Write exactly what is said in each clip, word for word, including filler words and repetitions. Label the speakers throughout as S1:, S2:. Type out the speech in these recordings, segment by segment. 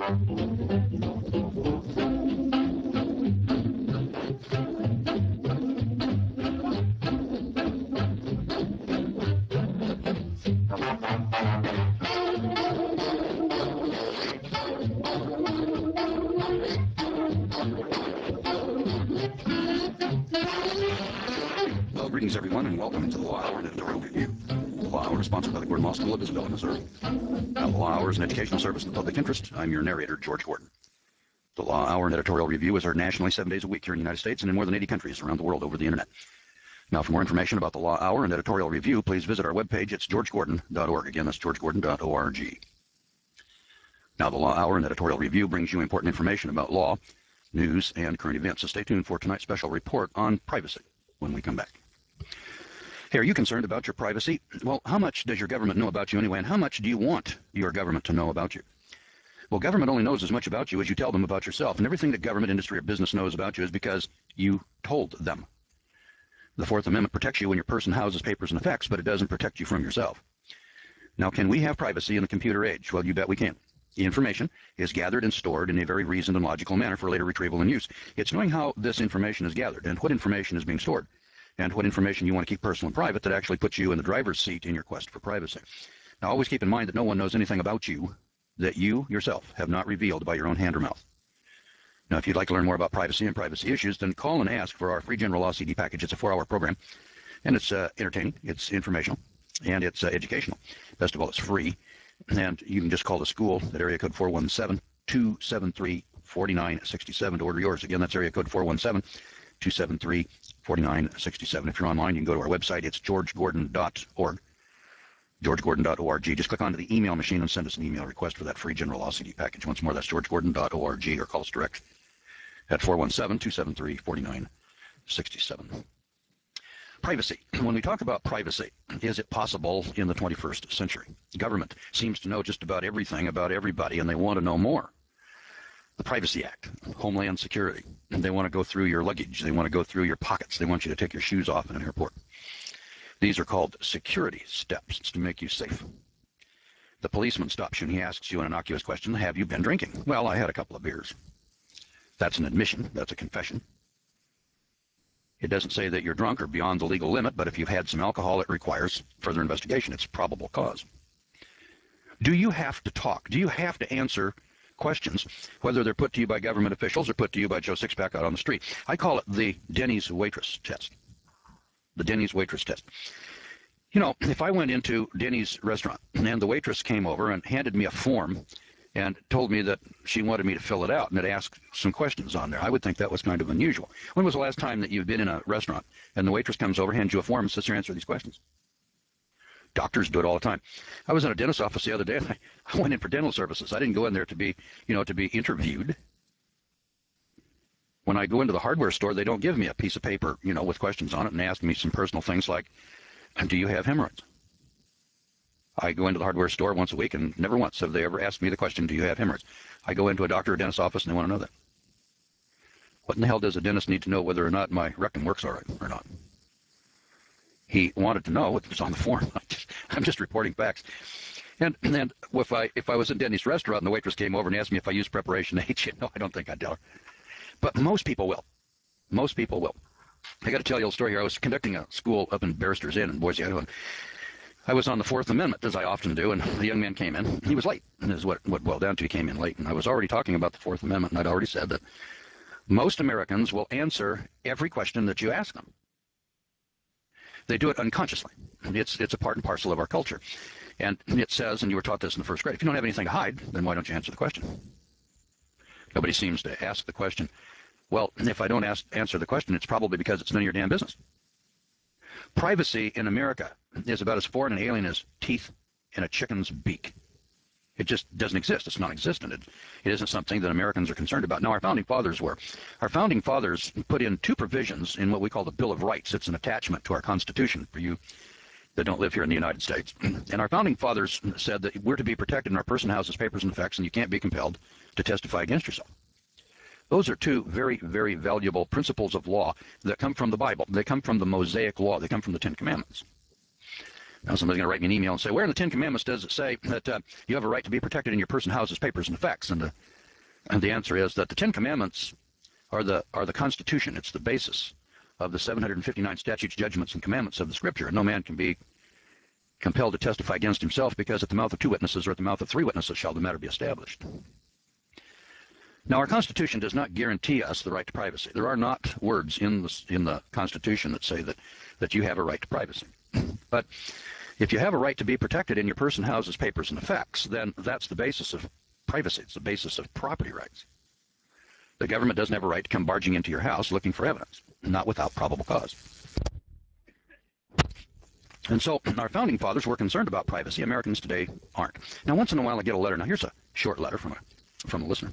S1: Well, greetings everyone, and welcome to the Law Hour and Editorial Review. The Law Hour is sponsored by the Gordon Law School of Isabella, Missouri. Now, the Law Hour is an educational service in the public interest. I'm your narrator, George Gordon. The Law Hour and Editorial Review is heard nationally seven days a week here in the United States and in more than eighty countries around the world over the internet. Now, for more information about the Law Hour and Editorial Review, please visit our webpage. It's george gordon dot org. Again, that's george gordon dot org. Now, the Law Hour and Editorial Review brings you important information about law, news, and current events. So stay tuned for tonight's special report on privacy when we come back. Hey, are you concerned about your privacy? Well, how much does your government know about you anyway, and how much do you want your government to know about you? Well, government only knows as much about you as you tell them about yourself, and everything that government, industry, or business knows about you is because you told them. The Fourth Amendment protects you when your person houses papers and effects, but it doesn't protect you from yourself. Now, can we have privacy in the computer age? Well, you bet we can. The information is gathered and stored in a very reasoned and logical manner for later retrieval and use. It's knowing how this information is gathered and what information is being stored, and what information you want to keep personal and private that actually puts you in the driver's seat in your quest for privacy. Now, always keep in mind that no one knows anything about you that you yourself have not revealed by your own hand or mouth. Now, if you'd like to learn more about privacy and privacy issues, then call and ask for our free general law C D package. It's a four-hour program, and it's uh, entertaining, it's informational, and it's uh, educational. Best of all, it's free, and you can just call the school at area code four one seven, two seven three, four nine six seven to order yours. Again, that's area code four one seven, two seven three, four nine six seven. If you're online, you can go to our website. It's george gordon dot org. george gordon dot org. Just click onto the email machine and send us an email request for that free general law C D package. Once more, that's george gordon dot org, or call us direct at four one seven, two seven three, four nine six seven. Privacy. When we talk about privacy, is it possible in the twenty-first century? Government seems to know just about everything about everybody, and they want to know more. The Privacy Act, Homeland Security. They want to go through your luggage. They want to go through your pockets. They want you to take your shoes off in an airport. These are called security steps. It's to make you safe. The policeman stops you and he asks you an innocuous question: have you been drinking? Well, I had a couple of beers. That's an admission. That's a confession. It doesn't say that you're drunk or beyond the legal limit, but if you've had some alcohol, it requires further investigation. It's probable cause. Do you have to talk? Do you have to answer questions, whether they're put to you by government officials or put to you by Joe Sixpack out on the street? I call it the Denny's waitress test. The Denny's waitress test. You know, if I went into Denny's restaurant and the waitress came over and handed me a form and told me that she wanted me to fill it out and it asked some questions on there, I would think that was kind of unusual. When was the last time that you've been in a restaurant and the waitress comes over, hands you a form, and says, "Here, answer these questions"? Doctors do it all the time. I was in a dentist's office the other day, and I, I went in for dental services. I didn't go in there to be, you know, to be interviewed. When I go into the hardware store, they don't give me a piece of paper, you know, with questions on it and ask me some personal things like, do you have hemorrhoids? I go into the hardware store once a week, and never once have they ever asked me the question, do you have hemorrhoids? I go into a doctor or dentist's office, and they want to know that. What in the hell does a dentist need to know whether or not my rectum works all right or not? He wanted to know what was on the form. I'm just reporting facts. And and if I if I was in Denny's restaurant and the waitress came over and asked me if I used Preparation H, you know, I don't think I'd tell her. But most people will. Most people will. I got to tell you a little story here. I was conducting a school up in Barrister's Inn in Boise, Idaho. I was on the Fourth Amendment, as I often do, and the young man came in. He was late, and is what what boiled down to. He came in late, and I was already talking about the Fourth Amendment, and I'd already said that most Americans will answer every question that you ask them. They do it unconsciously. It's it's a part and parcel of our culture. And it says, and you were taught this in the first grade, if you don't have anything to hide, then why don't you answer the question? Nobody seems to ask the question. Well, if I don't ask, answer the question, it's probably because it's none of your damn business. Privacy in America is about as foreign and alien as teeth in a chicken's beak. It just doesn't exist. It's non-existent. It, it isn't something that Americans are concerned about. Now, our founding fathers were. Our founding fathers put in two provisions in what we call the Bill of Rights. It's an attachment to our Constitution for you that don't live here in the United States. And our founding fathers said that we're to be protected in our person, houses, papers, and effects, and you can't be compelled to testify against yourself. Those are two very, very valuable principles of law that come from the Bible. They come from the Mosaic Law. They come from the Ten Commandments. Now somebody's going to write me an email and say, where in the Ten Commandments does it say that uh, you have a right to be protected in your person, houses, papers, and effects? And the And the answer is that the Ten Commandments are the, are the Constitution. It's the basis of the seven hundred fifty-nine statutes, judgments, and commandments of the Scripture. And no man can be compelled to testify against himself, because at the mouth of two witnesses or at the mouth of three witnesses shall the matter be established. Now, our Constitution does not guarantee us the right to privacy. There are not words in the, in the Constitution that say that, that you have a right to privacy. But if you have a right to be protected in your person, houses, papers, and effects, then that's the basis of privacy. It's the basis of property rights. The government doesn't have a right to come barging into your house looking for evidence, not without probable cause. And so our founding fathers were concerned about privacy. Americans today aren't. Now, once in a while I get a letter. Now, here's a short letter from a, from a listener.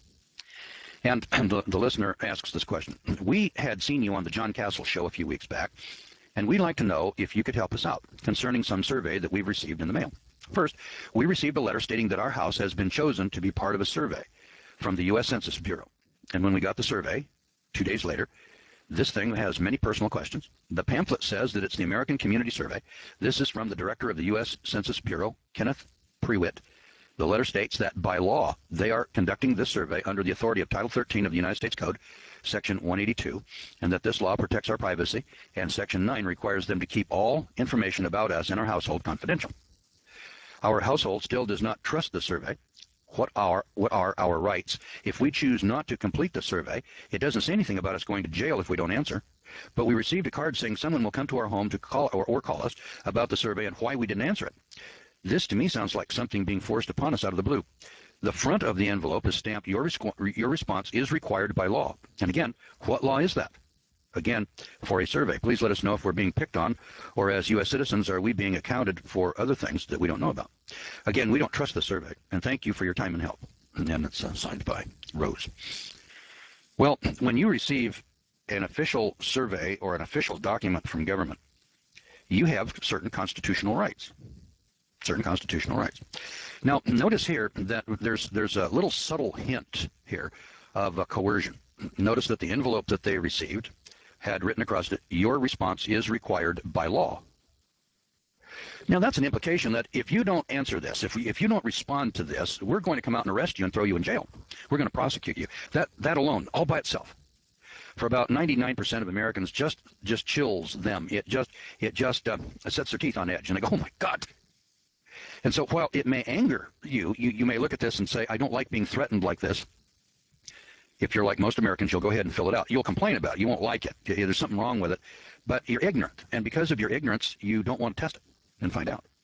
S1: And the, the listener asks this question. We had seen you on the John Castle show a few weeks back, and we'd like to know if you could help us out concerning some survey that we've received in the mail. First, we received a letter stating that our house has been chosen to be part of a survey from the U S Census Bureau. And when we got the survey, two days later, this thing has many personal questions. The pamphlet says that it's the American Community Survey. This is from the director of the U S Census Bureau, Kenneth Prewitt. The letter states that by law, they are conducting this survey under the authority of Title thirteen of the United States Code, Section one eighty-two, and that this law protects our privacy, and Section nine requires them to keep all information about us and our household confidential. Our household still does not trust the survey. What are, what are our rights? If we choose not to complete the survey, it doesn't say anything about us going to jail if we don't answer. But we received a card saying someone will come to our home to call or, or call us about the survey and why we didn't answer it. This to me sounds like something being forced upon us out of the blue. The front of the envelope is stamped, your, your response is required by law. And again, what law is that? Again, for a survey. Please let us know if we're being picked on, or as U S citizens, are we being accounted for other things that we don't know about? Again, we don't trust the survey, and thank you for your time and help. And then it's uh, signed by Rose. Well, when you receive an official survey or an official document from government, you have certain constitutional rights. Certain constitutional rights. Now, notice here that there's there's a little subtle hint here of uh, coercion. Notice that the envelope that they received had written across it, your response is required by law. Now, that's an implication that if you don't answer this, if, we, if you don't respond to this, we're going to come out and arrest you and throw you in jail. We're going to prosecute you. That, that alone, all by itself, for about ninety-nine percent of Americans, just just chills them. It just, it just uh, sets their teeth on edge, and they go, oh, my God. And so while it may anger you, you, you may look at this and say, I don't like being threatened like this. If you're like most Americans, you'll go ahead and fill it out. You'll complain about it. You won't like it. There's something wrong with it. But you're ignorant. And because of your ignorance, you don't want to test it and find out.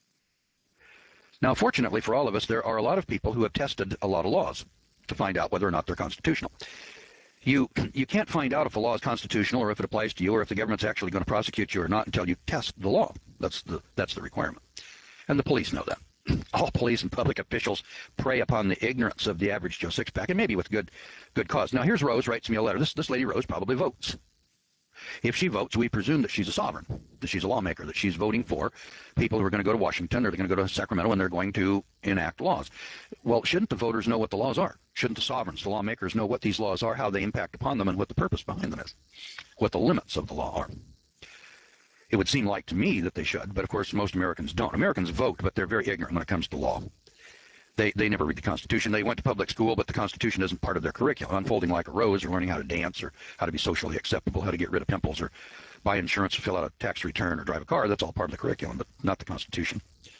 S1: Now, fortunately for all of us, there are a lot of people who have tested a lot of laws to find out whether or not they're constitutional. You, you can't find out if a law is constitutional or if it applies to you or if the government's actually going to prosecute you or not until you test the law. That's the, that's the requirement. And the police know that. All police and public officials prey upon the ignorance of the average Joe Sixpack, and maybe with good good cause. Now, here's Rose writes me a letter. This, this lady, Rose, probably votes. If she votes, we presume that she's a sovereign, that she's a lawmaker, that she's voting for people who are going to go to Washington or they're going to go to Sacramento and they're going to enact laws. Well, shouldn't the voters know what the laws are? Shouldn't the sovereigns, the lawmakers, know what these laws are, how they impact upon them, and what the purpose behind them is, what the limits of the law are? It would seem like to me that they should, but of course most Americans don't. Americans vote, but they're very ignorant when it comes to law. They, they never read the Constitution. They went to public school, but the Constitution isn't part of their curriculum. Unfolding like a rose, or learning how to dance, or how to be socially acceptable, how to get rid of pimples, or buy insurance, fill out a tax return, or drive a car, that's all part of the curriculum, but not the Constitution.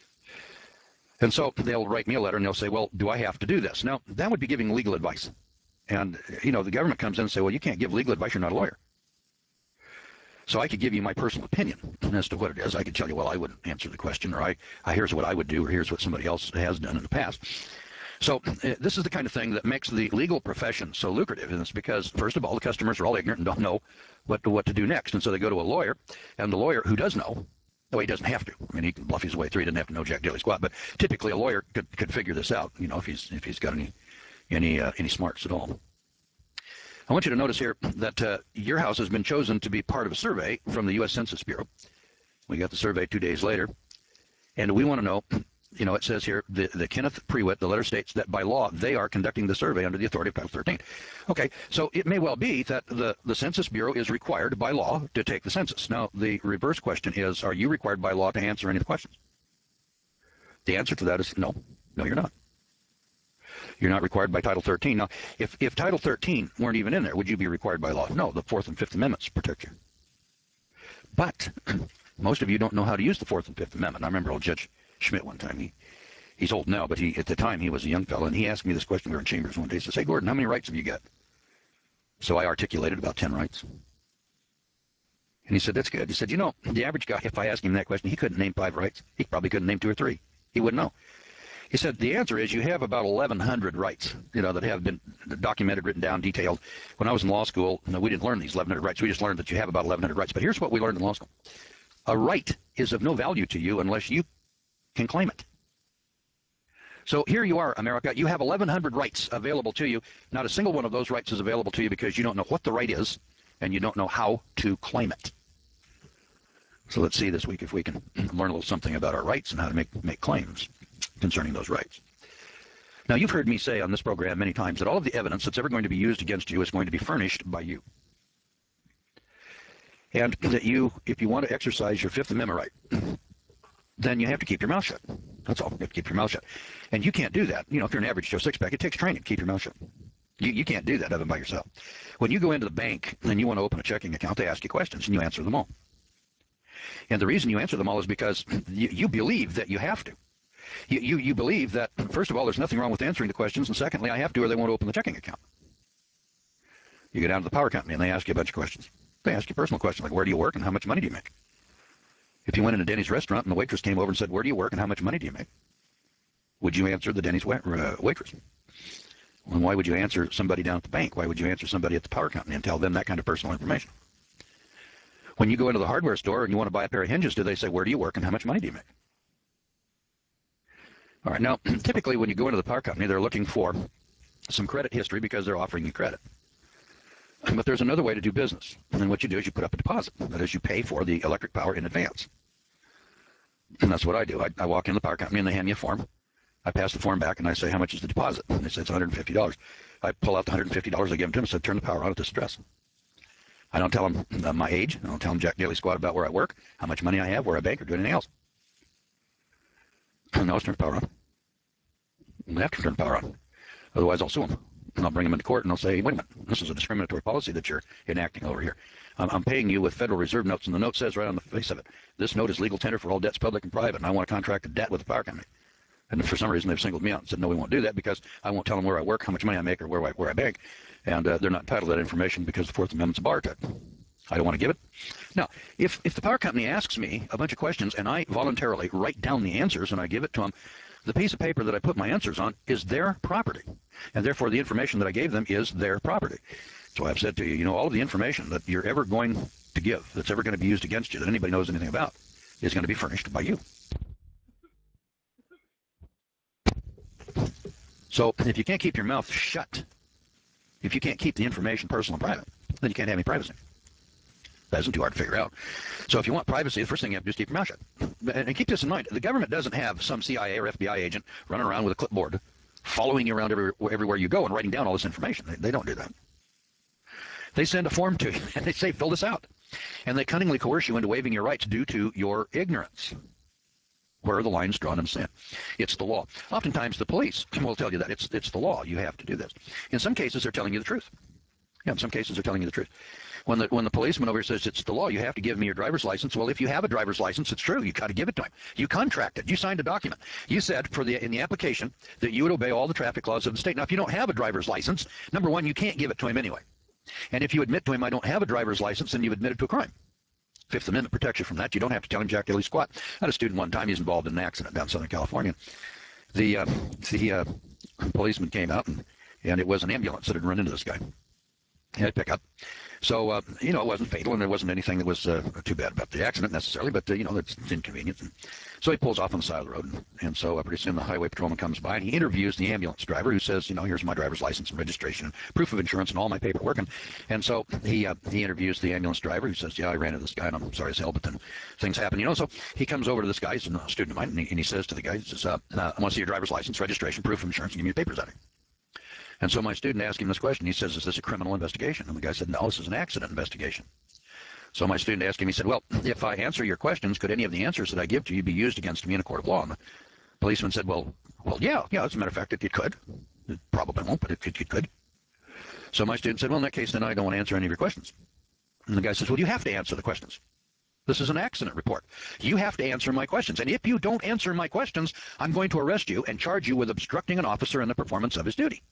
S1: And so they'll write me a letter and they'll say, well, do I have to do this? Now, that would be giving legal advice. And, you know, the government comes in and say, well, you can't give legal advice, you're not a lawyer. So I could give you my personal opinion as to what it is. I could tell you, well, I wouldn't answer the question, or I, I here's what I would do, or here's what somebody else has done in the past. So uh, this is the kind of thing that makes the legal profession so lucrative, and it's because, first of all, the customers are all ignorant and don't know what to, what to do next. And so they go to a lawyer, and the lawyer who does know, though he doesn't have to. I mean, he can bluff his way through. He doesn't have to know jack diddly squat. But typically, a lawyer could, could figure this out, you know, if he's if he's got any any uh, any smarts at all. I want you to notice here that uh, your house has been chosen to be part of a survey from the U S Census Bureau. We got the survey two days later, and we want to know, you know, it says here, the, the Kenneth Prewitt, the letter states that by law, they are conducting the survey under the authority of Title thirteen. Okay, so it may well be that the, the Census Bureau is required by law to take the census. Now, the reverse question is, are you required by law to answer any of the questions? The answer to that is no. No, you're not. You're not required by Title thirteen. Now, if, if Title thirteen weren't even in there, would you be required by law? No, the Fourth and Fifth Amendments protect you. But most of you don't know how to use the Fourth and Fifth Amendment. I remember old Judge Schmidt one time. He, he's old now, but he at the time he was a young fellow, and he asked me this question. We were in chambers one day. He says, "Hey, Gordon, how many rights have you got?" So I articulated about ten rights. And he said, "That's good." He said, "You know, the average guy, if I asked him that question, he couldn't name five rights. He probably couldn't name two or three. He wouldn't know." He said, "The answer is you have about eleven hundred rights, you know, that have been documented, written down, detailed. When I was in law school, no, we didn't learn these eleven hundred rights. We just learned that you have about eleven hundred rights. But here's what we learned in law school. A right is of no value to you unless you can claim it. So here you are, America. You have eleven hundred rights available to you. Not a single one of those rights is available to you because you don't know what the right is and you don't know how to claim it. So let's see this week if we can learn a little something about our rights and how to make, make claims concerning those rights. Now, you've heard me say on this program many times that all of the evidence that's ever going to be used against you is going to be furnished by you. And that you, if you want to exercise your Fifth Amendment right, then you have to keep your mouth shut. That's all. You have to keep your mouth shut. And you can't do that. You know, if you're an average Joe Sixpack, it takes training to keep your mouth shut. You, you can't do that other than by yourself. When you go into the bank and you want to open a checking account, they ask you questions and you answer them all. And the reason you answer them all is because you, you believe that you have to. You, you, you believe that, first of all, there's nothing wrong with answering the questions, and secondly, I have to or they won't open the checking account. You go down to the power company and they ask you a bunch of questions. They ask you personal questions like, where do you work and how much money do you make? If you went in a Denny's restaurant and the waitress came over and said, where do you work and how much money do you make? Would you answer the Denny's wait, uh, waitress? And why would you answer somebody down at the bank? Why would you answer somebody at the power company and tell them that kind of personal information? When you go into the hardware store and you want to buy a pair of hinges, do they say, where do you work and how much money do you make? All right, now, typically when you go into the power company, they're looking for some credit history because they're offering you credit. But there's another way to do business. And what you do is you put up a deposit. That is, you pay for the electric power in advance. And that's what I do. I, I walk in the power company and they hand me a form. I pass the form back and I say, how much is the deposit? And they say, it's one hundred fifty dollars. I pull out the one hundred fifty dollars I give them to them and say, turn the power on at this address. I don't tell them uh, my age. I don't tell them Jack Daily Squad about where I work, how much money I have, where I bank, or do anything else. No, let's turn the power on. They have to turn the power on. Otherwise, I'll sue them. And I'll bring them into court and I'll say, wait a minute, this is a discriminatory policy that you're enacting over here. Um, I'm paying you with Federal Reserve notes, and the note says right on the face of it, this note is legal tender for all debts, public and private, and I want to contract a debt with the power company. And for some reason, they've singled me out and said, no, we won't do that because I won't tell them where I work, how much money I make, or where I, where I bank. And uh, they're not entitled to that information because the Fourth Amendment's a bar to it. I don't want to give it. Now, if, if the power company asks me a bunch of questions and I voluntarily write down the answers and I give it to them, the piece of paper that I put my answers on is their property. And therefore, the information that I gave them is their property. So I've said to you, you know, all of the information that you're ever going to give, that's ever going to be used against you, that anybody knows anything about, is going to be furnished by you. So if you can't keep your mouth shut, if you can't keep the information personal and private, then you can't have any privacy. That isn't too hard to figure out. So if you want privacy, the first thing you have to do is keep your mouth shut. And keep this in mind. The government doesn't have some C I A or F B I agent running around with a clipboard, following you around every, everywhere you go and writing down all this information. They, they don't do that. They send a form to you, and they say, fill this out. And they cunningly coerce you into waiving your rights due to your ignorance. Where are the lines drawn in the sand? It's the law. Oftentimes the police will tell you that. It's, it's the law. You have to do this. In some cases, they're telling you the truth. Yeah, in some cases, they're telling you the truth. When the, when the policeman over here says it's the law, you have to give me your driver's license. Well, if you have a driver's license, it's true. You got to give it to him. You contracted. You signed a document. You said for the in the application that you would obey all the traffic laws of the state. Now, if you don't have a driver's license, number one, you can't give it to him anyway. And if you admit to him, I don't have a driver's license, then you've admitted to a crime. Fifth Amendment protects you from that. You don't have to tell him Jack Daily Squat. I had a student one time. He's involved in an accident down in Southern California. The uh, the uh, policeman came out, and, and it was an ambulance that had run into this guy. He had a pickup. So, uh, you know, it wasn't fatal, and there wasn't anything that was uh, too bad about the accident necessarily, but, uh, you know, it's inconvenient. And so he pulls off on the side of the road, and, and so uh, pretty soon the highway patrolman comes by, and he interviews the ambulance driver, who says, you know, here's my driver's license and registration and proof of insurance and all my paperwork. And, and so he uh, he interviews the ambulance driver, who says, yeah, I ran into this guy, and I'm sorry as hell, but then things happen, you know. So he comes over to this guy, he's a student of mine, and he, and he says to the guy, he says, uh, I want to see your driver's license, registration, proof of insurance, and give me the papers out of it. And so my student asked him this question. He says, is this a criminal investigation? And the guy said, no, this is an accident investigation. So my student asked him, he said, well, if I answer your questions, could any of the answers that I give to you be used against me in a court of law? And the policeman said, well, well, yeah, yeah, as a matter of fact, it, it could. probably won't, but it could. It could. So my student said, well, in that case, then I don't want to answer any of your questions. And the guy says, well, you have to answer the questions. This is an accident report. You have to answer my questions. And if you don't answer my questions, I'm going to arrest you and charge you with obstructing an officer in the performance of his duty.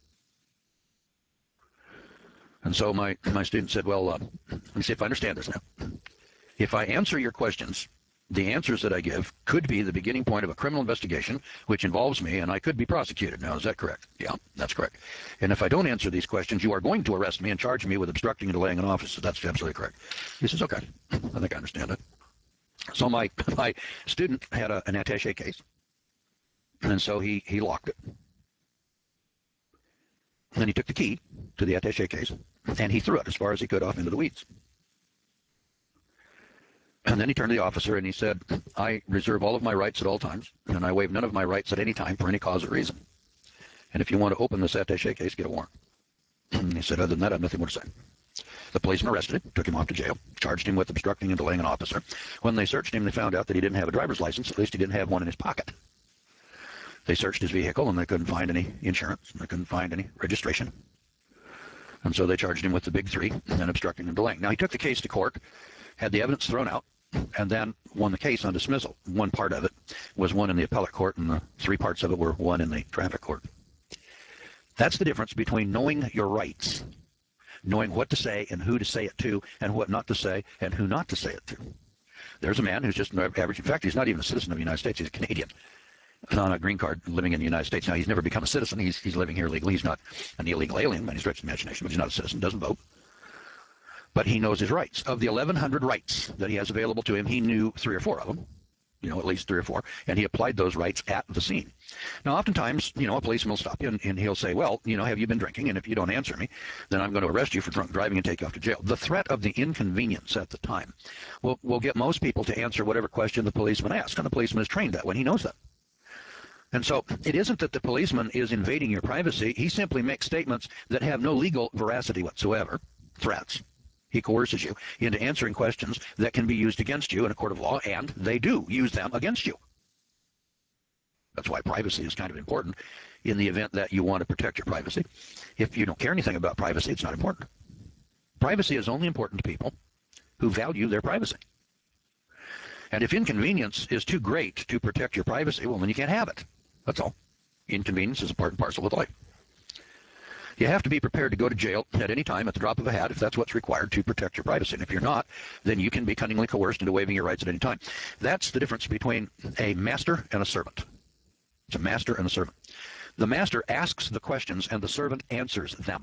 S1: And so my, my student said, well, uh, let me see if I understand this now. If I answer your questions, the answers that I give could be the beginning point of a criminal investigation, which involves me, and I could be prosecuted. Now, is that correct? Yeah, that's correct. And if I don't answer these questions, you are going to arrest me and charge me with obstructing and delaying an office. That's absolutely correct. He says, okay, I think I understand it. So my, my student had a, an attaché case, and so he, he locked it. And then he took the key to the attaché case, and he threw it as far as he could off into the weeds. And then he turned to the officer and he said, I reserve all of my rights at all times, and I waive none of my rights at any time for any cause or reason. And if you want to open this attaché case, get a warrant. And he said, other than that, I have nothing more to say. The policeman arrested him, took him off to jail, charged him with obstructing and delaying an officer. When they searched him, they found out that he didn't have a driver's license. At least he didn't have one in his pocket. They searched his vehicle, and they couldn't find any insurance, and they couldn't find any registration. And so they charged him with the big three, and obstructing and delaying. Now, he took the case to court, had the evidence thrown out, and then won the case on dismissal. One part of it was won in the appellate court, and the three parts of it were won in the traffic court. That's the difference between knowing your rights, knowing what to say and who to say it to, and what not to say and who not to say it to. There's a man who's just an average. In fact, he's not even a citizen of the United States. He's a Canadian on a green card living in the United States. Now, he's never become a citizen. He's, he's living here legally. He's not an illegal alien by any stretch of the imagination, but he's not a citizen, doesn't vote. But he knows his rights. Of the eleven hundred rights that he has available to him, he knew three or four of them, you know, at least three or four, and he applied those rights at the scene. Now, oftentimes, you know, a policeman will stop you, and, and he'll say, well, you know, have you been drinking? And if you don't answer me, then I'm going to arrest you for drunk driving and take you off to jail. The threat of the inconvenience at the time will, will get most people to answer whatever question the policeman asks, and the policeman is trained that way, and he knows that. And so it isn't that the policeman is invading your privacy. He simply makes statements that have no legal veracity whatsoever, threats. He coerces you into answering questions that can be used against you in a court of law, and they do use them against you. That's why privacy is kind of important in the event that you want to protect your privacy. If you don't care anything about privacy, it's not important. Privacy is only important to people who value their privacy. And if inconvenience is too great to protect your privacy, well, then you can't have it. That's all. Inconvenience is a part and parcel of life. You have to be prepared to go to jail at any time at the drop of a hat if that's what's required to protect your privacy. And if you're not, then you can be cunningly coerced into waiving your rights at any time. That's the difference between a master and a servant. It's a master and a servant. The master asks the questions and the servant answers them.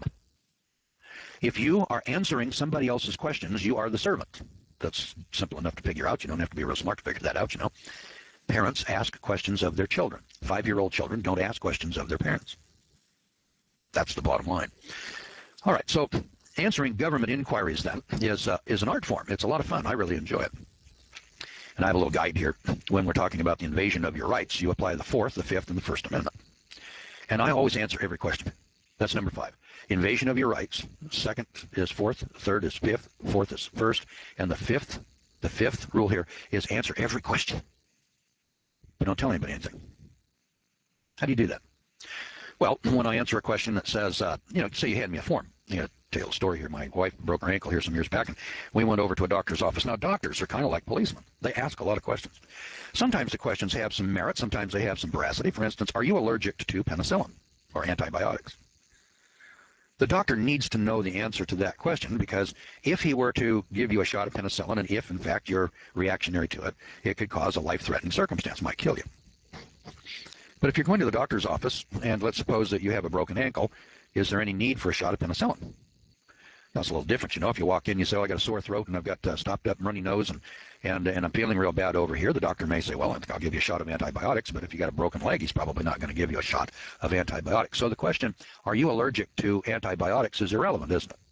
S1: If you are answering somebody else's questions, you are the servant. That's simple enough to figure out. You don't have to be real smart to figure that out, you know. Parents ask questions of their children. Five-year-old children don't ask questions of their parents. That's the bottom line. All right, so answering government inquiries then is, uh, is an art form. It's a lot of fun. I really enjoy it. And I have a little guide here. When we're talking about the invasion of your rights, you apply the Fourth, the Fifth, and the First Amendment. And I always answer every question. That's number five. Invasion of your rights. Second is Fourth, third is Fifth, fourth is First, and the fifth, the fifth rule here is answer every question. But don't tell anybody anything. How do you do that? Well, when I answer a question that says, uh, you know, say you hand me a form. You know, tell a story here. My wife broke her ankle here some years back, and we went over to a doctor's office. Now, doctors are kind of like policemen. They ask a lot of questions. Sometimes the questions have some merit. Sometimes they have some veracity. For instance, are you allergic to penicillin or antibiotics? The doctor needs to know the answer to that question, because if he were to give you a shot of penicillin, and if, in fact, you're reactionary to it, it could cause a life-threatening circumstance, might kill you. But if you're going to the doctor's office, and let's suppose that you have a broken ankle, is there any need for a shot of penicillin? That's a little different, you know. If you walk in, you say, oh, I got a sore throat, and I've got uh, stopped up and runny nose, and, and, and I'm feeling real bad over here. The doctor may say, well, I think I'll give you a shot of antibiotics, but if you got a broken leg, he's probably not going to give you a shot of antibiotics. So the question, are you allergic to antibiotics, is irrelevant, isn't it?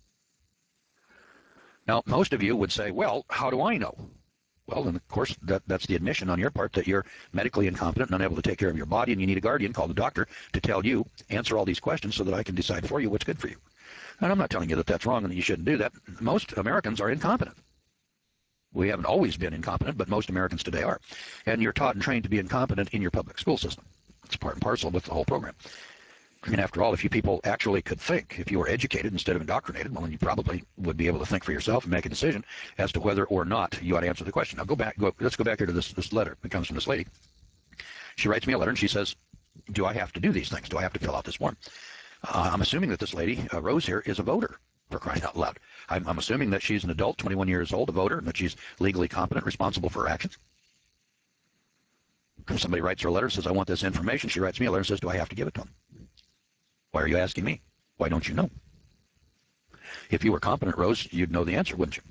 S1: Now, most of you would say, well, how do I know? Well, and of course, that, that's the admission on your part that you're medically incompetent and unable to take care of your body, and you need a guardian called the doctor to tell you, answer all these questions so that I can decide for you what's good for you. And I'm not telling you that that's wrong and that you shouldn't do that. Most Americans are incompetent. We haven't always been incompetent, but most Americans today are. And you're taught and trained to be incompetent in your public school system. It's part and parcel with the whole program. I mean, after all, if you people actually could think, if you were educated instead of indoctrinated, well, then you probably would be able to think for yourself and make a decision as to whether or not you ought to answer the question. Now, go back. Go, let's go back here to this, this letter. It comes from this lady. She writes me a letter, and she says, do I have to do these things? Do I have to fill out this form? Uh, I'm assuming that this lady, uh, Rose here, is a voter, for crying out loud. I'm, I'm assuming that she's an adult, twenty-one years old, a voter, and that she's legally competent, responsible for her actions. If somebody writes her a letter and says, I want this information, she writes me a letter and says, do I have to give it to them? Why are you asking me? Why don't you know? If you were competent, Rose, you'd know the answer, wouldn't you?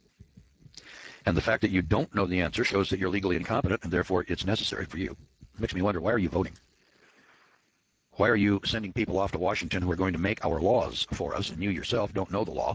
S1: And the fact that you don't know the answer shows that you're legally incompetent, and therefore it's necessary for you. It makes me wonder, why are you voting? Why are you sending people off to Washington who are going to make our laws for us, and you yourself don't know the law?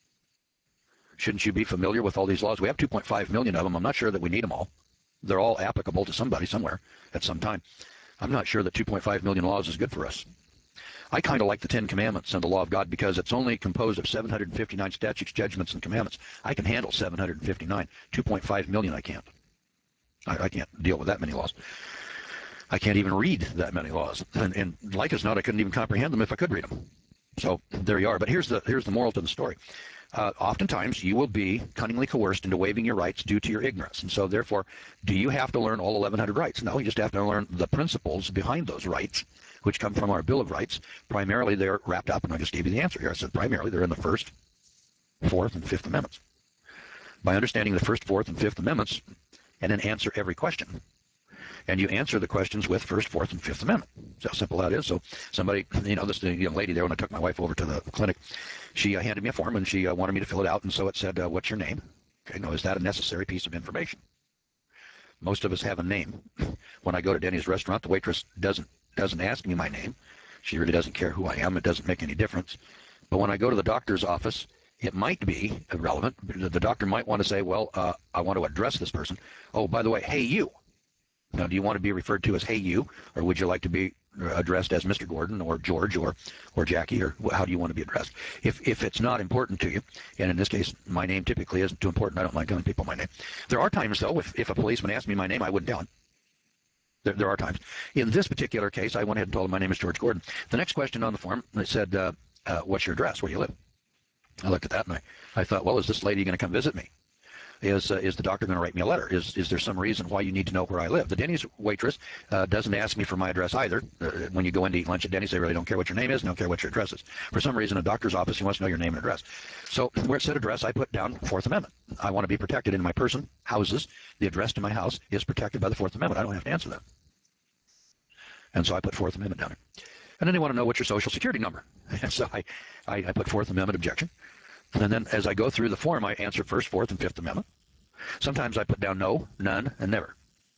S1: Shouldn't you be familiar with all these laws? We have two point five million of them. I'm not sure that we need them all. They're all applicable to somebody somewhere at some time. I'm not sure that two point five million laws is good for us. I kind of like the Ten Commandments and the law of God because it's only composed of seven hundred fifty-nine statutes, judgments, and commandments. I can handle seven hundred fifty-nine. two point five million I can't. I, I can't deal with that many laws. I can't even read that many laws. And, and like as not, I couldn't even comprehend them if I could read them. So there you are. But here's the, here's the moral to the story. Uh, oftentimes, you will be cunningly coerced into waiving your rights due to your ignorance. And so, therefore, do you have to learn all eleven hundred rights? No, you just have to learn the principles behind those rights, which come from our Bill of Rights. Primarily, they're wrapped up, and I just gave you the answer here. I said primarily they're in the First, Fourth, and Fifth Amendments. By understanding the First, Fourth, and Fifth Amendments, and then answer every question, and you answer the questions with First, Fourth, and Fifth Amendment. That's how simple that is. So somebody, you know, this young lady there, when I took my wife over to the clinic, she uh, handed me a form, and she uh, wanted me to fill it out, and so it said, uh, what's your name? Okay, now, is that a necessary piece of information? Most of us have a name. When I go to Denny's restaurant, the waitress doesn't doesn't ask me my name. She really doesn't care who I am. It doesn't make any difference. But when I go to the doctor's office, it might be irrelevant. The doctor might want to say, well, uh, I want to address this person. Oh, by the way, hey, you. Now, do you want to be referred to as hey, you, or would you like to be addressed as Mister Gordon or George or or Jackie, or how do you want to be addressed? If if it's not important to you, and in this case, my name typically isn't too important. I don't like telling people my name. There are times, though, if, if a policeman asked me my name, I wouldn't tell him. There, there are times. In this particular case, I went ahead and told him my name is George Gordon. The next question on the form, it said, uh, uh, what's your address? Where do you live? I looked at that, and I, I thought, well, is this lady going to come visit me? Is uh, is the doctor going to write me a letter? Is is there some reason why you need to know where I live? The Denny's waitress uh, doesn't ask me for my address either. Uh, when you go in to eat lunch at Denny's, they really don't care what your name is, and don't care what your address is. For some reason, a doctor's office, he wants to know your name and address. So where it said address, I put down Fourth Amendment. I want to be protected in my person, houses. The address to my house is protected by the Fourth Amendment. I don't have to answer that. And so I put Fourth Amendment down there. And then they want to know what's your Social Security number. And so I, I, I put Fourth Amendment objection. And then as I go through the form, I answer First, Fourth, and Fifth Amendment. Sometimes I put down no, none, and never.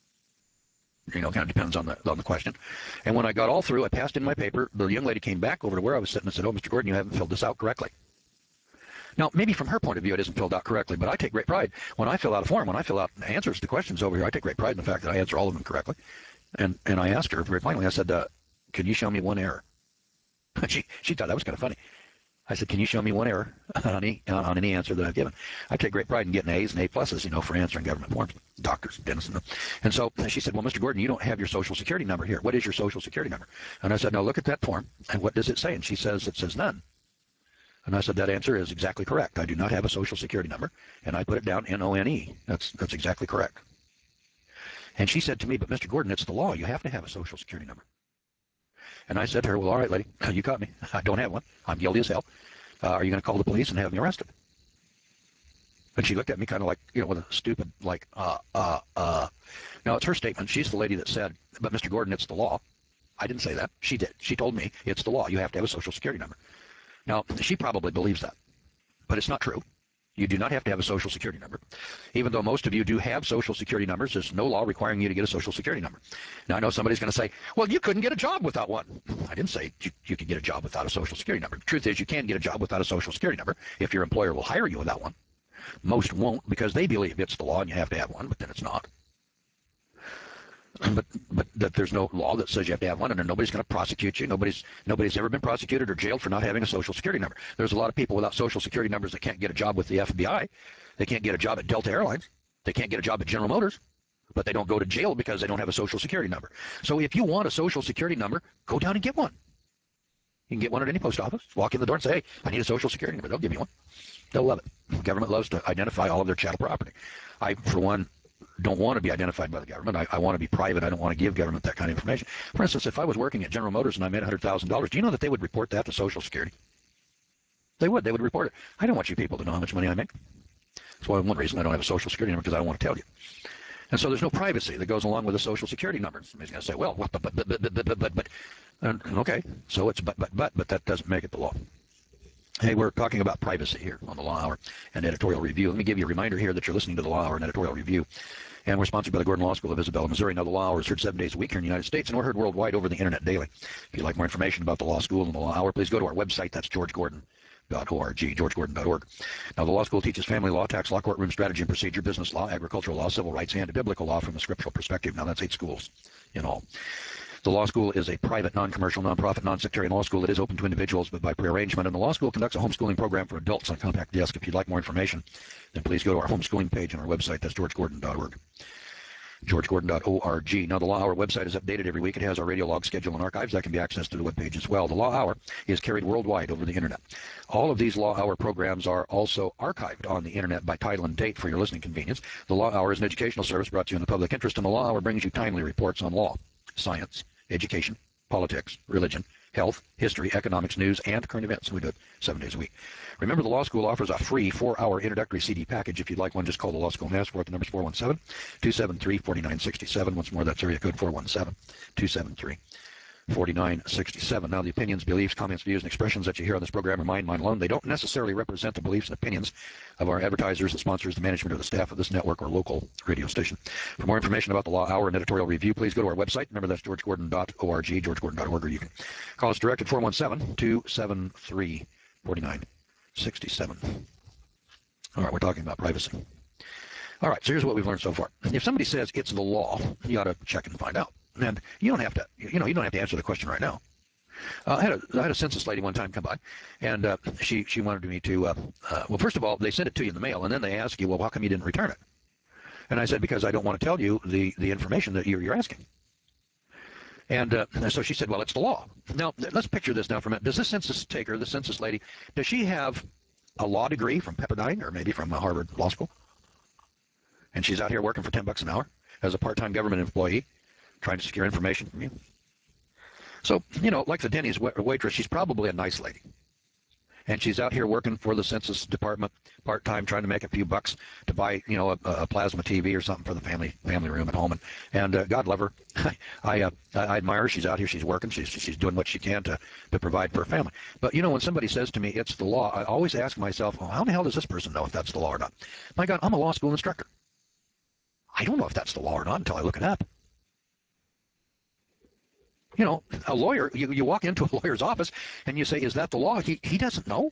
S1: You know, kind of depends on the on the question. And when I got all through, I passed in my paper. The young lady came back over to where I was sitting and said, oh, Mister Gordon, you haven't filled this out correctly. Now, maybe from her point of view, it isn't filled out correctly, but I take great pride. When I fill out a form, when I fill out answers to questions over here, I take great pride in the fact that I answer all of them correctly. And and I asked her very finally, I said, uh, can you show me one error? she, she thought that was kind of funny. I said, can you show me one error on any, on any answer that I've given? I take great pride in getting A's and A pluses, you know, for answering government forms, doctors, dentists. And, and so she said, well, Mister Gordon, you don't have your Social Security number here. What is your Social Security number? And I said, no, look at that form. And what does it say? And she says, it says none. And I said, that answer is exactly correct. I do not have a Social Security number. And I put it down N O N E. That's, that's exactly correct. And she said to me, but Mister Gordon, it's the law. You have to have a Social Security number. And I said to her, well, all right, lady, you caught me. I don't have one. I'm guilty as hell. Uh, are you going to call the police and have me arrested? And she looked at me kind of like, you know, with a stupid, like, uh, uh, uh. Now, it's her statement. She's the lady that said, but Mister Gordon, it's the law. I didn't say that. She did. She told me it's the law. You have to have a Social Security number. Now, she probably believes that, but it's not true. You do not have to have a Social Security number. Even though most of you do have Social Security numbers, there's no law requiring you to get a Social Security number. Now, I know somebody's going to say, well, you couldn't get a job without one. I didn't say you, you could get a job without a Social Security number. The truth is, you can get a job without a Social Security number if your employer will hire you without one. Most won't because they believe it's the law and you have to have one, but then it's not. But but that there's no law that says you have to have one, and nobody's going to prosecute you. Nobody's nobody's ever been prosecuted or jailed for not having a Social Security number. There's a lot of people without Social Security numbers that can't get a job with the F B I. They can't get a job at Delta Airlines. They can't get a job at General Motors. But they don't go to jail because they don't have a Social Security number. So if you want a Social Security number, go down and get one. You can get one at any post office. Walk in the door and say, hey, I need a Social Security number. They'll give you one. They'll love it. Government loves to identify all of their chattel property. I, for one, don't want to be identified by the government. I, I want to be private. I don't want to give government that kind of information. For instance, if I was working at General Motors and I made one hundred thousand dollars, do you know that they would report that to Social Security? They would. They would report it. I don't want you people to know how much money I make. That's why one reason I don't have a Social Security number, because I don't want to tell you. And so there's no privacy that goes along with a Social Security number. Somebody's going to say, well, what, but, but, but, but, but, but, but, but. And, okay, so it's but, but, but, but that doesn't make it the law. Hey, we're talking about privacy here on the Law Hour and Editorial Review. Let me give you a reminder here that you're listening to the Law Hour and Editorial Review. And we're sponsored by the Gordon Law School of Isabella, Missouri. Now, the Law Hour is heard seven days a week here in the United States, and we're heard worldwide over the Internet daily. If you'd like more information about the Law School and the Law Hour, please go to our website. That's george gordon dot org, george gordon dot org. Now, the Law School teaches family law, tax law, courtroom strategy and procedure, business law, agricultural law, civil rights, and biblical law from a scriptural perspective. Now, that's eight schools in all. The Law School is a private, non-commercial, non-profit, non-sectarian law school that is open to individuals, but by prearrangement. And the Law School conducts a homeschooling program for adults on Compact Disc. If you'd like more information, then please go to our homeschooling page on our website. That's george gordon dot org. george gordon dot org. Now, the Law Hour website is updated every week. It has our radio log schedule and archives that can be accessed to the webpage as well. The Law Hour is carried worldwide over the Internet. All of these Law Hour programs are also archived on the Internet by title and date for your listening convenience. The Law Hour is an educational service brought to you in the public interest, and the Law Hour brings you timely reports on law, science, education, politics, religion, health, history, economics, news, and current events. We do it seven days a week. Remember, the Law School offers a free four-hour introductory C D package. If you'd like one, just call the Law School and ask for it. The number's four one seven, two seven three, four nine six seven. Once more, that's area code four one seven, two seven three, four nine six seven. Now, the opinions, beliefs, comments, views, and expressions that you hear on this program are mine, mine alone. They don't necessarily represent the beliefs and opinions of our advertisers, the sponsors, the management, or the staff of this network or local radio station. For more information about the Law Hour and Editorial Review, please go to our website. Remember, that's george gordon dot org, george gordon dot org, or you can call us direct at four one seven, two seven three, four nine six seven. All right, we're talking about privacy. All right, so here's what we've learned so far. If somebody says it's the law, you ought to check and find out. And you don't have to, you know, you don't have to answer the question right now. Uh, I had a I had a census lady one time come by, and uh, she she wanted me to. Uh, uh, well, first of all, they send it to you in the mail, and then they ask you, well, how come you didn't return it? And I said, because I don't want to tell you the the information that you're you're asking. And uh, so she said, well, it's the law. Now, let's picture this now for a minute. Does this census taker, the census lady, does she have a law degree from Pepperdine or maybe from Harvard Law School? And she's out here working for ten bucks an hour as a part-time government employee, trying to secure information from you. So, you know, like the Denny's waitress, she's probably a nice lady. And she's out here working for the Census Department part-time, trying to make a few bucks to buy, you know, a, a plasma T V or something for the family family room at home. And, and uh, God love her. I, uh, I admire her. She's out here. She's working. She's she's doing what she can to, to provide for her family. But, you know, when somebody says to me, it's the law, I always ask myself, well, how in the hell does this person know if that's the law or not? My God, I'm a law school instructor. I don't know if that's the law or not until I look it up. You know, a lawyer, you, you walk into a lawyer's office and you say, is that the law? He, he doesn't know.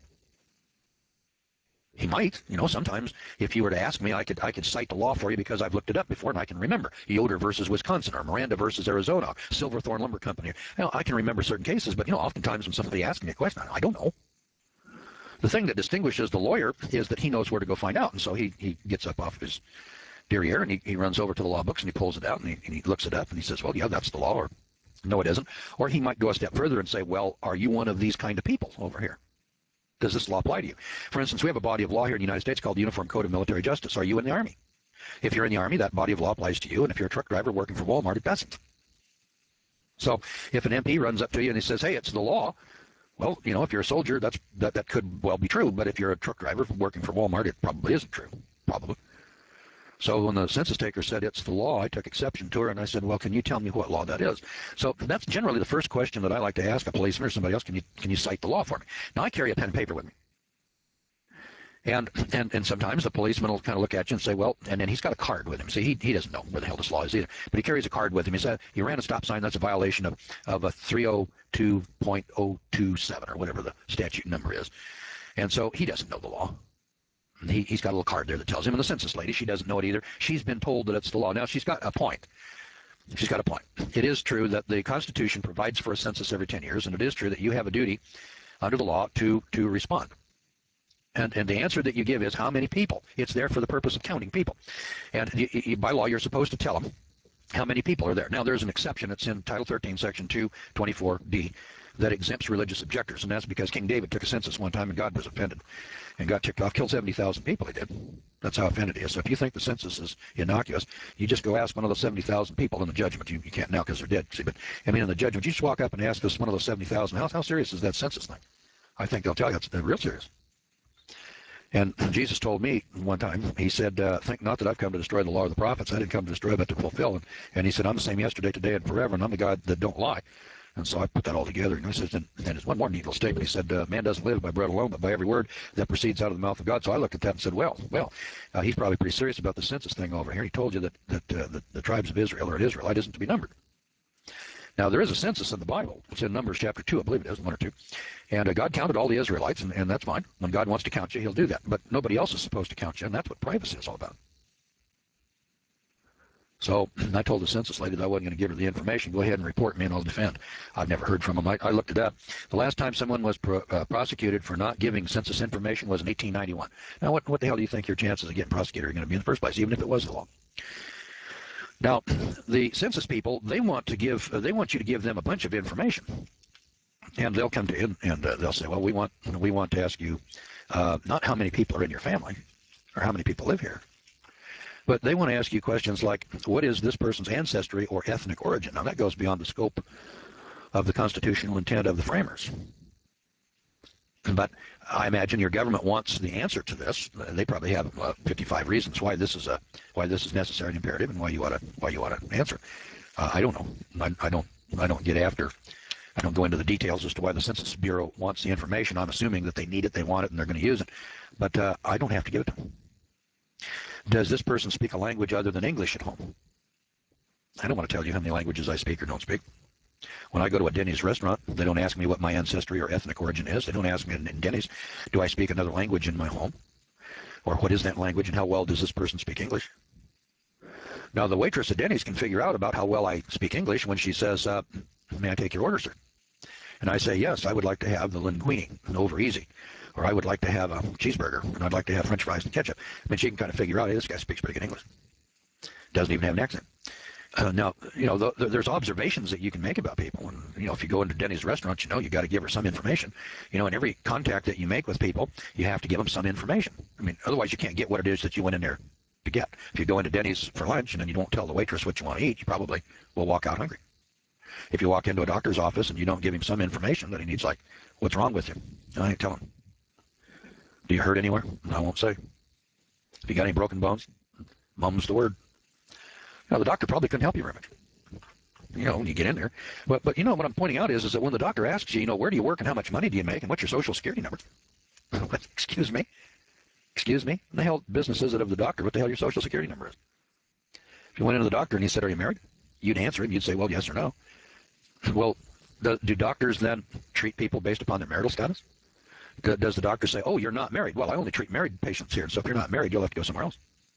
S1: He might. You know, sometimes if you were to ask me, I could I could cite the law for you because I've looked it up before and I can remember. Yoder versus Wisconsin, or Miranda versus Arizona, Silverthorne Lumber Company. You know, I can remember certain cases, but, you know, oftentimes when somebody asks me a question, I don't know. The thing that distinguishes the lawyer is that he knows where to go find out. And so he, he gets up off his derriere and he, he runs over to the law books and he pulls it out and he, and he looks it up and he says, well, yeah, that's the law, or no, it isn't. Or he might go a step further and say, well, are you one of these kind of people over here? Does this law apply to you? For instance, we have a body of law here in the United States called the Uniform Code of Military Justice. Are you in the Army? If you're in the Army, that body of law applies to you. And if you're a truck driver working for Walmart, it doesn't. So if an M P runs up to you and he says, hey, it's the law, well, you know, if you're a soldier, that's that, that could well be true. But if you're a truck driver working for Walmart, it probably isn't true. Probably. So when the census taker said it's the law, I took exception to her, and I said, well, can you tell me what law that is? So that's generally the first question that I like to ask a policeman or somebody else. Can you can you cite the law for me? Now, I carry a pen and paper with me. And, and and sometimes the policeman will kind of look at you and say, well, and then he's got a card with him. See, he, he doesn't know where the hell this law is either. But he carries a card with him. He said, you ran a stop sign, that's a violation of, of a three oh two point oh two seven or whatever the statute number is. And so he doesn't know the law. He, he's got a little card there that tells him. And the census lady, she doesn't know it either. She's been told that it's the law. Now, she's got a point. She's got a point. It is true that the Constitution provides for a census every ten years, and it is true that you have a duty under the law to, to respond. And, and the answer that you give is how many people. It's there for the purpose of counting people. And you, you, by law, you're supposed to tell them how many people are there. Now, there's an exception. It's in Title thirteen, Section two twenty-four D.
S2: that exempts religious objectors, and that's because King David took a census one time and God was offended and got ticked off, killed seventy thousand people. He did. That's how offended he is. So if you think the census is innocuous, you just go ask one of those seventy thousand people in the judgment. You, you can't now because they're dead. See, but I mean, in the judgment, you just walk up and ask this one of those seventy thousand, how, how serious is that census thing? I think they'll tell you it's real serious. And Jesus told me one time, he said, uh, think not that I've come to destroy the law of the prophets. I didn't come to destroy, but to fulfill. And, and he said, I'm the same yesterday, today, and forever, and I'm the God that don't lie. And so I put that all together. And he says, and, and it's one more neat little statement. He said, uh, man doesn't live by bread alone, but by every word that proceeds out of the mouth of God. So I looked at that and said, well, well, uh, he's probably pretty serious about the census thing over here. He told you that, that uh, the, the tribes of Israel or Israelite isn't to be numbered. Now, there is a census in the Bible. It's in Numbers chapter two, I believe it is, one or two. And uh, God counted all the Israelites, and, and that's fine. When God wants to count you, he'll do that. But nobody else is supposed to count you, and that's what privacy is all about. So I told the census lady that I wasn't going to give her the information. Go ahead and report me, and I'll defend. I've never heard from them. I, I looked it up. The last time someone was pro, uh, prosecuted for not giving census information was in eighteen ninety-one. Now, what, what the hell do you think your chances of getting prosecuted are going to be in the first place, even if it was the law? Now, the census people, they want to give, uh, they want you to give them a bunch of information, and they'll come to you and uh, they'll say, well, we want, we want to ask you uh, not how many people are in your family or how many people live here, but they want to ask you questions like, what is this person's ancestry or ethnic origin? Now, that goes beyond the scope of the constitutional intent of the framers. But I imagine your government wants the answer to this. They probably have uh, fifty-five reasons why this is a why this is necessary and imperative, and why you ought to why you ought to answer. Uh, I don't know. I, I don't. I don't get after. I don't go into the details as to why the Census Bureau wants the information. I'm assuming that they need it, they want it, and they're going to use it. But uh, I don't have to give it to them. Does this person speak a language other than English at home? I don't want to tell you how many languages I speak or don't speak. When I go to a Denny's restaurant, they don't ask me what my ancestry or ethnic origin is. They don't ask me in Denny's, do I speak another language in my home? Or what is that language, and how well does this person speak English? Now, the waitress at Denny's can figure out about how well I speak English when she says, uh, may I take your order, sir? And I say, yes, I would like to have the linguine, over easy. Or I would like to have a cheeseburger, and I'd like to have french fries and ketchup. I mean, she can kind of figure out, hey, this guy speaks pretty good English. Doesn't even have an accent. Uh, now, you know, the, the, there's observations that you can make about people. And, you know, if you go into Denny's restaurant, you know, you got to give her some information. You know, in every contact that you make with people, you have to give them some information. I mean, otherwise you can't get what it is that you went in there to get. If you go into Denny's for lunch and then you don't tell the waitress what you want to eat, you probably will walk out hungry. If you walk into a doctor's office and you don't give him some information that he needs, like, what's wrong with you? I ain't telling him. Do you hurt anywhere? I won't say. If you got any broken bones, mum's the word. Now, the doctor probably couldn't help you very much. You know, when you get in there. But, but you know, what I'm pointing out is, is that when the doctor asks you, you know, where do you work and how much money do you make and what's your social security number? Excuse me? Excuse me? What the hell business is it of the doctor what the hell your social security number is? If you went into the doctor and he said, are you married? You'd answer him. You'd say, well, yes or no. Well, do, do doctors then treat people based upon their marital status? Does the doctor say, oh, you're not married? Well, I only treat married patients here, so if you're not married, you'll have to go somewhere else.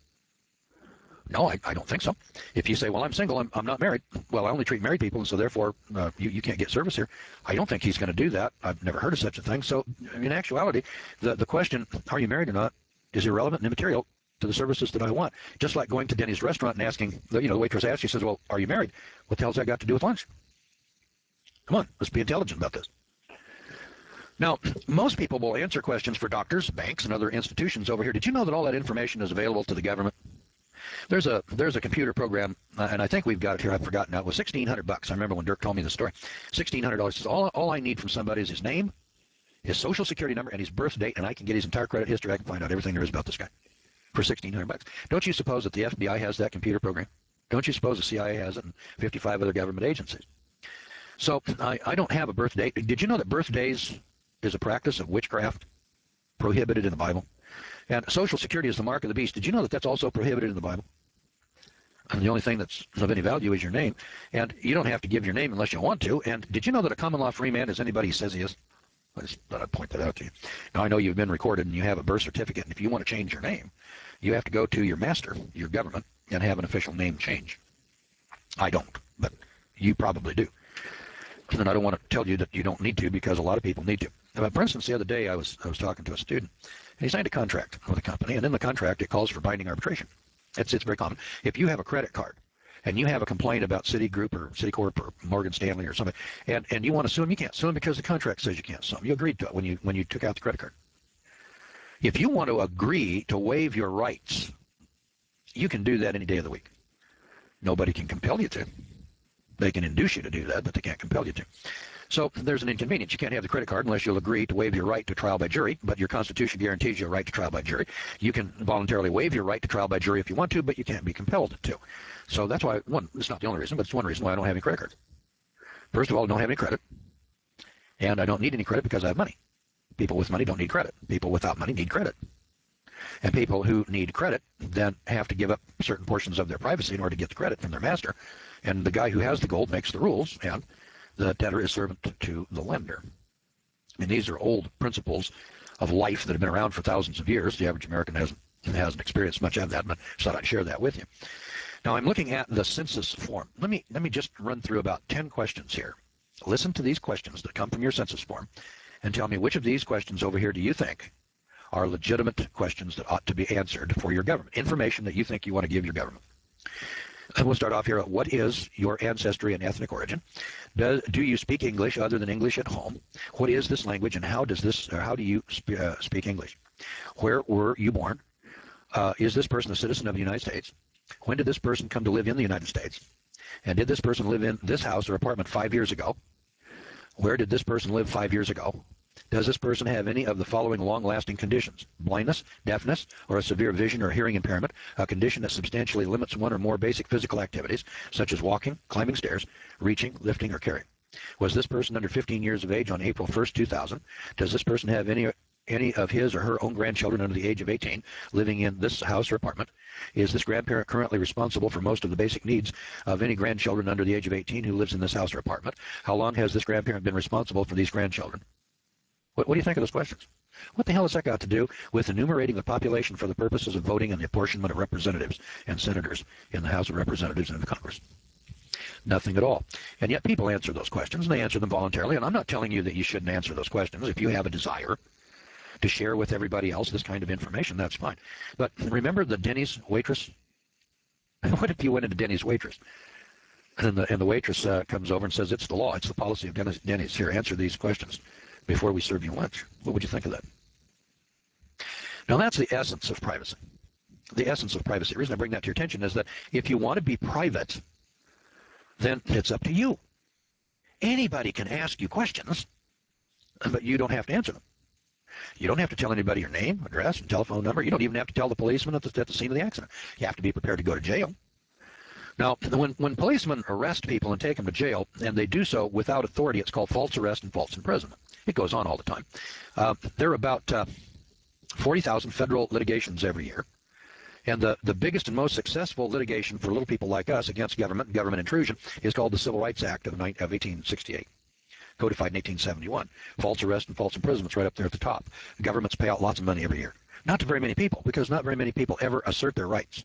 S2: No, I, I don't think so. If you say, well, I'm single, I'm, I'm not married, well, I only treat married people, and so therefore uh, you, you can't get service here. I don't think he's going to do that. I've never heard of such a thing. So in actuality, the, the question, are you married or not, is irrelevant and immaterial to the services that I want. Just like going to Denny's restaurant and asking, the, you know, the waitress asks, she says, well, are you married? What the hell's that got to do with lunch? Come on, let's be intelligent about this. Now, most people will answer questions for doctors, banks, and other institutions over here. Did you know that all that information is available to the government? There's a there's a computer program, uh, and I think we've got it here. I've forgotten now. It was sixteen hundred bucks. I remember when Dirk told me the story. sixteen hundred dollars is all all I need from somebody is his name, his social security number, and his birth date, and I can get his entire credit history. I can find out everything there is about this guy for sixteen hundred bucks. Don't you suppose that the F B I has that computer program? Don't you suppose the C I A has it, and fifty-five other government agencies? So I, I don't have a birth date. Did you know that birthdays is a practice of witchcraft prohibited in the Bible? And Social Security is the mark of the beast. Did you know that that's also prohibited in the Bible? And the only thing that's of any value is your name. And you don't have to give your name unless you want to. And did you know that a common law free man is anybody he says he is? I just thought I'd point that out to you. Now, I know you've been recorded and you have a birth certificate. And if you want to change your name, you have to go to your master, your government, and have an official name change. I don't, but you probably do. And I don't want to tell you that you don't need to, because a lot of people need to. But for instance, the other day I was I was talking to a student, and he signed a contract with a company, and in the contract it calls for binding arbitration. It's it's very common. If you have a credit card and you have a complaint about Citigroup or Citicorp or Morgan Stanley or something, and, and you want to sue them, you can't sue them because the contract says you can't sue them. You agreed to it when you when you took out the credit card. If you want to agree to waive your rights, you can do that any day of the week. Nobody can compel you to. They can induce you to do that, but they can't compel you to. So there's an inconvenience. You can't have the credit card unless you'll agree to waive your right to trial by jury, but your Constitution guarantees you a right to trial by jury. You can voluntarily waive your right to trial by jury if you want to, but you can't be compelled to. So that's why, one, it's not the only reason, but it's one reason why I don't have any credit cards. First of all, I don't have any credit, and I don't need any credit because I have money. People with money don't need credit. People without money need credit. And people who need credit then have to give up certain portions of their privacy in order to get the credit from their master. And the guy who has the gold makes the rules, and the debtor is servant to the lender. And these are old principles of life that have been around for thousands of years. The average American hasn't, hasn't experienced much of that, but I thought I'd share that with you. Now, I'm looking at the census form. Let me, let me just run through about ten questions here. Listen to these questions that come from your census form and tell me which of these questions over here do you think are legitimate questions that ought to be answered for your government, information that you think you want to give your government. And we'll start off here. What is your ancestry and ethnic origin? Do, do you speak English other than English at home? What is this language, and how does this, or how do you sp uh, speak English? Where were you born? Uh, is this person a citizen of the United States? When did this person come to live in the United States? And did this person live in this house or apartment five years ago? Where did this person live five years ago? Does this person have any of the following long-lasting conditions? Blindness, deafness, or a severe vision or hearing impairment, a condition that substantially limits one or more basic physical activities, such as walking, climbing stairs, reaching, lifting, or carrying. Was this person under fifteen years of age on April first, two thousand? Does this person have any any of his or her own grandchildren under the age of eighteen living in this house or apartment? Is this grandparent currently responsible for most of the basic needs of any grandchildren under the age of eighteen who lives in this house or apartment? How long has this grandparent been responsible for these grandchildren? What, what do you think of those questions? What the hell has that got to do with enumerating the population for the purposes of voting and the apportionment of representatives and senators in the House of Representatives and the Congress? Nothing at all. And yet people answer those questions, and they answer them voluntarily. And I'm not telling you that you shouldn't answer those questions. If you have a desire to share with everybody else this kind of information, that's fine. But remember the Denny's waitress? What if you went into Denny's waitress? And the, and the waitress uh, comes over and says, it's the law, it's the policy of Denny's. Denny's. Here, answer these questions before we serve you lunch. What would you think of that? Now, that's the essence of privacy. The essence of privacy. The reason I bring that to your attention is that if you want to be private, then it's up to you. Anybody can ask you questions, but you don't have to answer them. You don't have to tell anybody your name, address, and telephone number. You don't even have to tell the policeman at the, at the scene of the accident. You have to be prepared to go to jail. Now, when, when policemen arrest people and take them to jail, and they do so without authority, it's called false arrest and false imprisonment. It goes on all the time. Uh, there are about uh, forty thousand federal litigations every year. And the, the biggest and most successful litigation for little people like us against government and government intrusion is called the Civil Rights Act of, of eighteen sixty-eight, codified in eighteen seventy-one. False arrest and false imprisonment's right up there at the top. Governments pay out lots of money every year. Not to very many people, because not very many people ever assert their rights.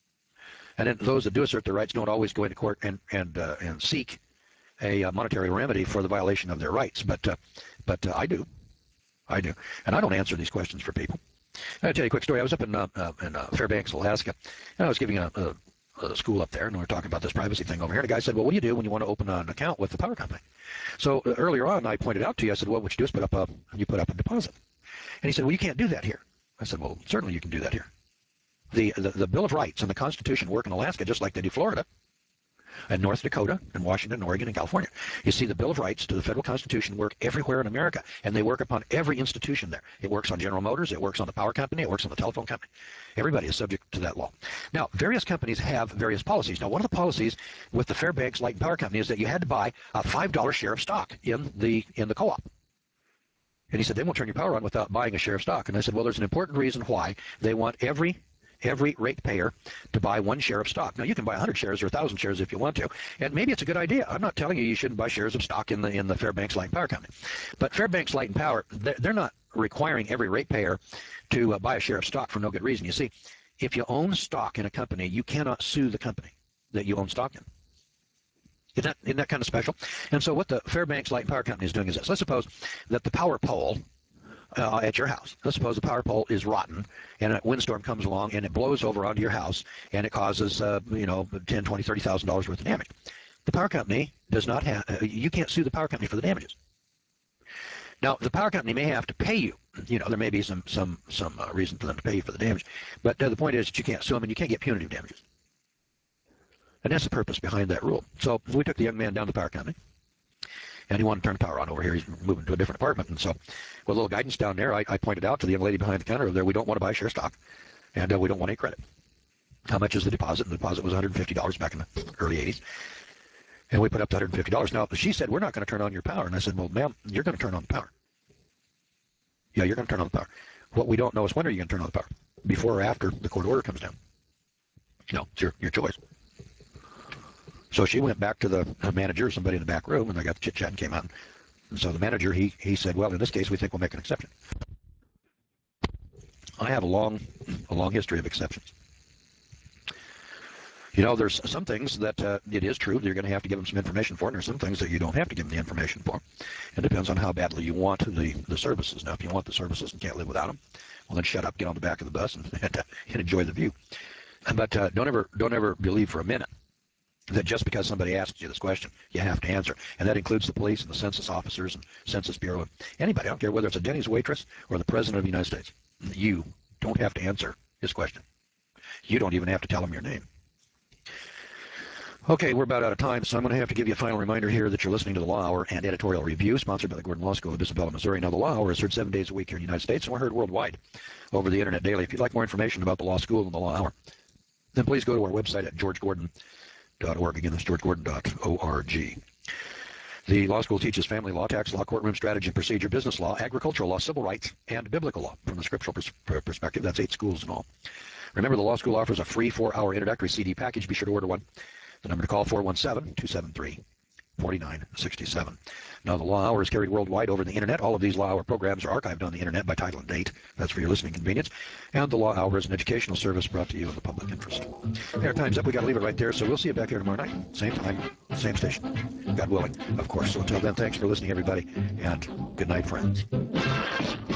S2: And then those that do assert their rights don't always go into court and, and, uh, and seek a uh, monetary remedy for the violation of their rights. But, uh, but uh, I do. I do. And I don't answer these questions for people. I'll tell you a quick story. I was up in, uh, uh, in uh, Fairbanks, Alaska, and I was giving a, a, a school up there, and we were talking about this privacy thing over here. And the guy said, well, what do you do when you want to open an account with the power company? So uh, earlier on, I pointed out to you, I said, well, what you do is put up a, you put up a deposit. And he said, well, you can't do that here. I said, well, certainly you can do that here. The, the, the Bill of Rights and the Constitution work in Alaska just like they do Florida, and North Dakota, and Washington, and Oregon, and California. You see, the Bill of Rights to the federal Constitution work everywhere in America, and they work upon every institution there. It works on General Motors, it works on the power company, it works on the telephone company. Everybody is subject to that law. Now, various companies have various policies. Now, one of the policies with the Fairbanks Light and Power Company is that you had to buy a five dollar share of stock in the, in the co-op. And he said, they won't turn your power on without buying a share of stock. And I said, well, there's an important reason why they want every every ratepayer to buy one share of stock. Now, you can buy one hundred shares or one thousand shares if you want to, and maybe it's a good idea. I'm not telling you you shouldn't buy shares of stock in the in the Fairbanks Light and Power Company. But Fairbanks Light and Power, they're, they're not requiring every ratepayer to uh, buy a share of stock for no good reason. You see, if you own stock in a company, you cannot sue the company that you own stock in. Isn't that, isn't that kind of special? And so what the Fairbanks Light and Power Company is doing is this. Let's suppose that the power pole uh, at your house. Let's suppose the power pole is rotten, and a windstorm comes along and it blows over onto your house, and it causes, uh, you know, ten, twenty, thirty thousand dollars worth of damage. The power company does not have. Uh, you can't sue the power company for the damages. Now, the power company may have to pay you. You know, there may be some some some uh, reason for them to pay you for the damage, but uh, the point is that you can't sue them, and you can't get punitive damages. And that's the purpose behind that rule. So we took the young man down to the power company, and he wanted to turn the power on over here. He's moving to a different apartment. And so with a little guidance down there, I, I pointed out to the young lady behind the counter over there, we don't want to buy share stock, and uh, we don't want any credit. How much is the deposit? And the deposit was one hundred fifty dollars back in the early eighties. And we put up to one hundred fifty dollars. Now, she said, we're not going to turn on your power. And I said, well, ma'am, you're going to turn on the power. Yeah, you're going to turn on the power. What we don't know is when are you going to turn on the power? Before or after the court order comes down? You know, it's your, your choice. So she went back to the manager, somebody in the back room, and they got the chit-chat and came out. And so the manager, he, he said, well, in this case, we think we'll make an exception. I have a long, a long history of exceptions. You know, there's some things that uh, it is true that you're going to have to give them some information for, and there's some things that you don't have to give them the information for. It depends on how badly you want the, the services. Now, if you want the services and can't live without them, well, then shut up, get on the back of the bus, and, and, uh, and enjoy the view. But uh, don't ever don't ever believe for a minute that just because somebody asks you this question, you have to answer. And that includes the police and the census officers and Census Bureau, and anybody. I don't care whether it's a Denny's waitress or the President of the United States. You don't have to answer his question. You don't even have to tell him your name. Okay, we're about out of time, so I'm going to have to give you a final reminder here that you're listening to the Law Hour and Editorial Review, sponsored by the Gordon Law School of Isabella, Missouri. Now, the Law Hour is heard seven days a week here in the United States, and we're heard worldwide over the Internet daily. If you'd like more information about the Law School and the Law Hour, then please go to our website at george gordon dot org. Again, that's george gordon dot org. The law school teaches family law, tax law, courtroom strategy and procedure, business law, agricultural law, civil rights, and biblical law. From the scriptural pers perspective, that's eight schools in all. Remember, the law school offers a free four-hour introductory C D package. Be sure to order one. The number to call, four one seven, two seven three, four nine six seven. Now, the Law Hour is carried worldwide over the Internet. All of these Law Hour programs are archived on the Internet by title and date. That's for your listening convenience. And the Law Hour is an educational service brought to you in the public interest. Our time's up. we got to leave it right there, so we'll see you back here tomorrow night. Same time, same station. God willing, of course. So until then, thanks for listening, everybody, and good night, friends.